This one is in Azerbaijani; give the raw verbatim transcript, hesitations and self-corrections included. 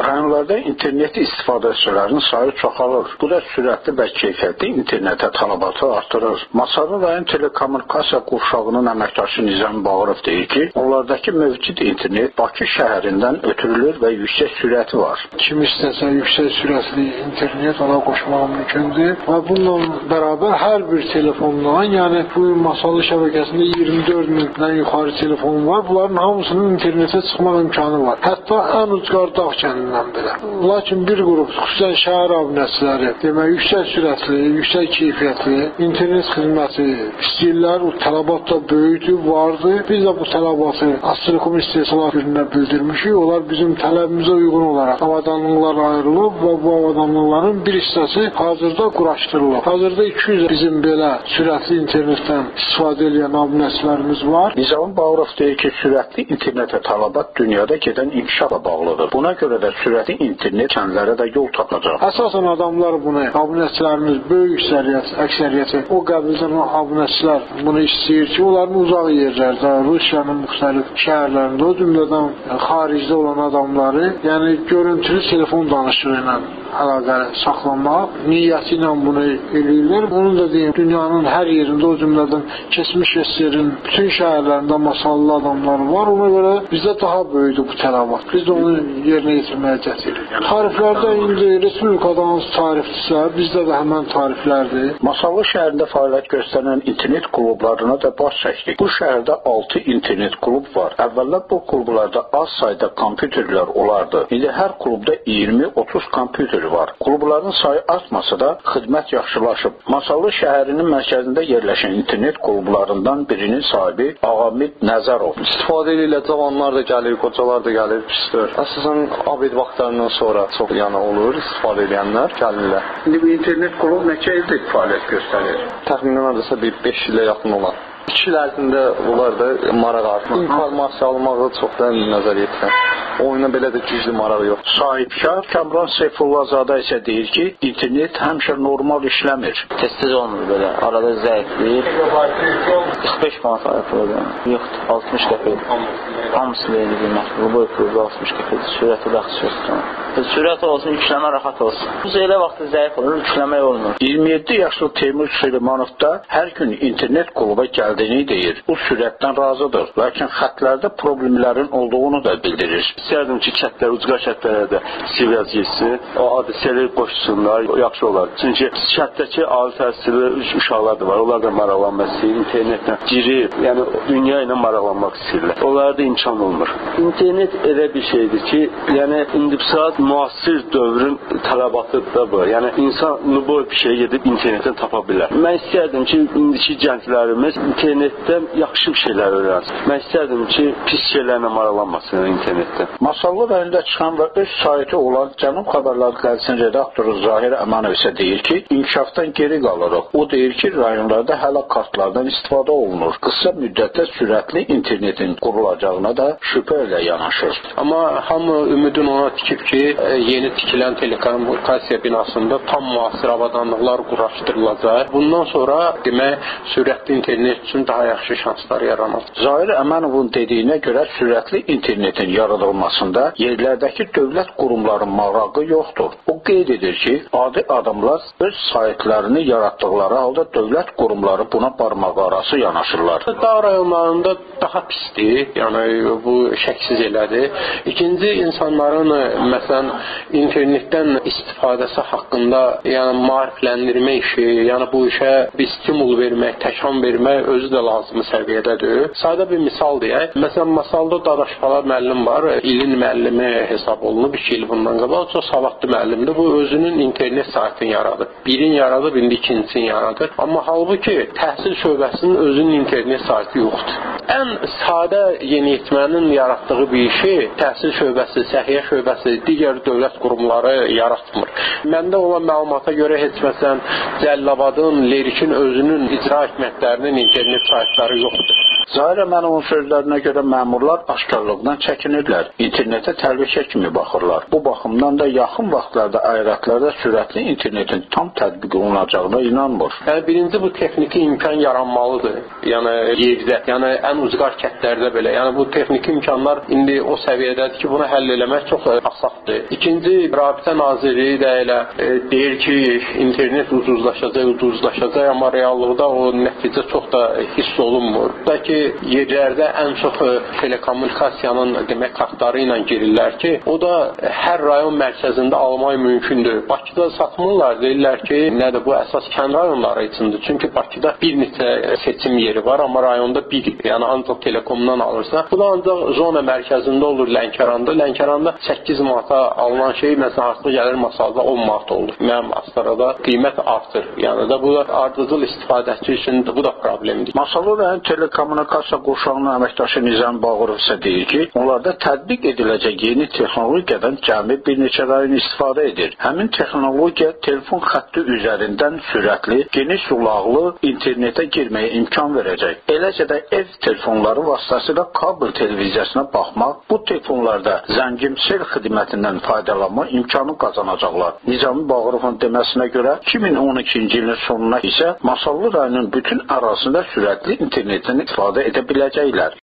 Rayonlarda internet istifadəçilərinin sayı çoxalır. Bu da sürətli və keyfiyyətli internetə tələbatı artırır. Masallı rayon telekommunikasiya qurşağının əməkdaşı Nizami Bağırov deyir ki, onlardakı mövcud internet Bakı şəhərindən ötürülür və yüksək sürəti var. Kim istəsə yüksək sürətli internet ona qoşmaq mümkündür və bununla bərabər hər bir telefondan, yəni bu Masallı şəbəkəsində iyirmi dörd mindən yuxarı telefon var. Bunların hamısının internetə çıxmaq imkanı var. Hətta ən ucqar dağ kəndindən belə. Lakin bir qrup, xüsusən şəhər abunəçiləri, demək, yüksək sürətli, yüksək keyfiyyətli internet xidməti istəyirlər. O tələbat da böyükdür, vardır. Biz də bu tələbatı Astrokom istehsalat gününə bildirmişik. Onlar bizim tələbimizə uyğun olaraq avadanlıqlar ayrılıb və bu avadanlıqların bir hissəsi hazırda quraşdırılıb. Hazırda iki yüz bizim belə sürətli internetdən istifadə edən abunəçilərimiz var. Nizami Bağırov deyir ki, sürətli internetə tələbat dünyada gedən inkişafla bağlıdır. Buna görə də sürətli internet kəndlərə də yol tapacaq. Əsasən adamlar bunu, abunəçilərimiz böyük əksəriyyət, əksəriyyəti o qəbildən abunəçilər bunu istəyir ki, onların uzaq yerlərdə, Rusiyanın müxtəlif şəhərlərində, o cümlədən xaricdə olan adamları, yəni görüntülü telefon danışığı ilə əlaqə saxlamaq niyyəti ilə bunu eləyirlər. Onu da deyim, dünyanın hər yerində, o cümlədən keçmiş SSR-in bütün şəhərlərində masallı adamlar var. Ona görə bizdə daha böyükdür bu tələbat. Biz də onu yerinə yetirməyə cəhdirik. Tariflərdə indi Respublikada hansı tarifdirsə, bizdə də həmən tariflərdir. Masallı şəhərində fəaliyyət göstərən internet klublarına da baş çəkdik. Bu şəhərdə altı internet klub var. Əvvəllər bu klublarda az sayda kompüterlər olardı. İndi hər klubda iyirmi otuz kompüter var. Klubların sayı artmasa da xidmət yaxşılaşıb. Masallı şəhərinin mərkəzində yerləşən internet klublarından birinin sahibi Ağamid Nəzərov. İstifadə ilə cavanlar da gəlir, qocalar da gəlir, pisdir. Əsasən abid vaxtlarından sonra çox yana olur, istifadə edənlər gəlirlər. İndi bu internet klub neçə ildir fəaliyyət göstərir? Təxminən adresa bir beş ilə yaxın olan. İki il ərzində onlar da maraq artır. İnformasiya almağı çox da nəzər yetirən. Oyuna belə də güclü maraq yox. Sahibkar Kamran Seyfullazadə isə deyir ki, internet həmişə normal işləmir. Tez-tez olmur belə, arada zəifləyir. qırx beş manat ayırır. Yoxdur, altmış qəpik. Hamısı belə qiymətli. Bu boy pulu altmış qəpik. Sürəti yaxşı olsun. Sürət olsun, yükləmə rahat olsun. Bu elə vaxtı zəif olur, yükləmək olmur. iyirmi yeddi yaşlı Teymur Süleymanov da hər gün internet kluba gəldiyini deyir. Bu sürətdən razıdır. Lakin xətlərdə problemlərin olduğunu da bildirir. İstərdim ki, kətlər, ucqa kətlərdə sivəz geçsin, o hadisələri qoşsunlar, yaxşı olar. Çünki kətdəki ali təhsilli uşaqlar da var, onlar da maraqlanmaq istəyir, internetlə girib, yəni dünya ilə maraqlanmaq istəyirlər. Onlarda imkan olmur. İnternet elə bir şeydir ki, yəni indi bu saat müasir dövrün tələbatı da bu. Yəni insan bu bir şey gedib internetdən tapa bilər. Mən istərdim ki, indiki gənclərimiz internetdən yaxşı şeylər öyrənsin. Mən istərdim ki, pis şeylərlə maraqlanmasın internetdən. Masallı rayonunda çıxan və öz saiti olan Cənub Xəbərləri qəzetinin redaktoru Zahir Əmanov isə deyir ki, inkişafdan geri qalırıq. O deyir ki, rayonlarda hələ kartlardan istifadə olunur. Qısa müddətdə sürətli internetin qurulacağına da şübhə ilə yanaşır. Amma hamı ümidin ona tikib ki, yeni tikilən telekommunikasiya binasında tam müasir avadanlıqlar quraşdırılacaq. Bundan sonra demək, sürətli internet üçün daha yaxşı şanslar yaranır. Zahir Əmanovun dediyinə görə sürətli internetin yaradılmasında yerlərdəki dövlət qurumların marağı yoxdur. O qeyd edir ki, adi adamlar öz saytlarını yaratdıqları halda dövlət qurumları buna barmaq arası yanaşırlar. Dağ rayonlarında daha pisdir, yəni bu şəksiz elədir. İkinci, insanların məsələn internetdən istifadəsi haqqında yəni maarifləndirmə işi, yəni bu işə bir stimul vermək, təkan vermək özü də lazımi səviyyədədir. Sadə bir misal deyək. Məsələn, Masalda Dadaşqala müəllim var, ilin müəllimi hesab olunub, iki il bundan qabaq, çox savadlı müəllimdir. Bu özünün internet saytını yaradır. Birin yaradır, indi ikincisini yaradır. Amma halbuki təhsil şöbəsinin özünün internet saytı yoxdur. Ən sadə yeniyetmənin yaratdığı bir işi təhsil şöbəsi, səhiyyə şöbəsi, digər dövlət qurumları yaratmır. Məndə olan məlumata görə heç məsələn Cəllabadın, Lerikin özünün icra hikmətlərinin internet saytları yoxdur. Zahir Əmanovun sözlərinə görə məmurlar aşkarlıqdan çəkinirlər. internetə təhlükə kimi baxırlar. Bu baxımdan da yaxın vaxtlarda ayirətlərdə sürətli internetin tam tətbiq olunacağına inanmır. Yəni birinci bu texniki imkan yaranmalıdır. Yəni yerdə, yəni ən ucqar kəndlərdə belə. Yəni bu texniki imkanlar indi o səviyyədədir ki, bunu həll eləmək çox asandır. İkinci, Rabitə Nazirliyi də elə e, deyir ki, internet ucuzlaşacaq, ucuzlaşacaq, amma reallıqda o nəticə çox da hiss olunmur. Da ki, yerlərdə ən çox telekommunikasiyanın demək kartları ilə girirlər ki, o da hər rayon mərkəzində almaq mümkündür. Bakıda satmırlar, deyirlər ki, nədir bu əsas kənd rayonları üçündür. Çünki Bakıda bir neçə seçim yeri var, amma rayonda bir, yəni ancaq telekomdan alırsa. Bu da ancaq zona mərkəzində olur Lənkəranda. Lənkəranda səkkiz manata alınan şey məsələn artıq gəlir masalda on manat olur. Mənim Astarada qiymət artır. Yəni da bu da ardıcıl istifadəçi üçün bu da problemdir. Masalı rayon telekommunikasiya qurşağının əməkdaşı Nizam Bağırov isə deyir ki, onlarda tətbiq ediləcək yeni texnologiyadan cəmi bir neçə rayon istifadə edir. Həmin texnologiya telefon xətti üzərindən sürətli, geniş sulaqlı internetə girməyə imkan verəcək. Eləcə də ev telefonları vasitəsilə kabel televiziyasına baxmaq, bu telefonlarda zəngimsel xidmətindən faydalanma imkanı qazanacaqlar. Nizami Bağırovun deməsinə görə iki min on ikinci ilin sonuna isə Masallı rayonun bütün ərazisində sürətli internetin istifadə edə biləcəklər.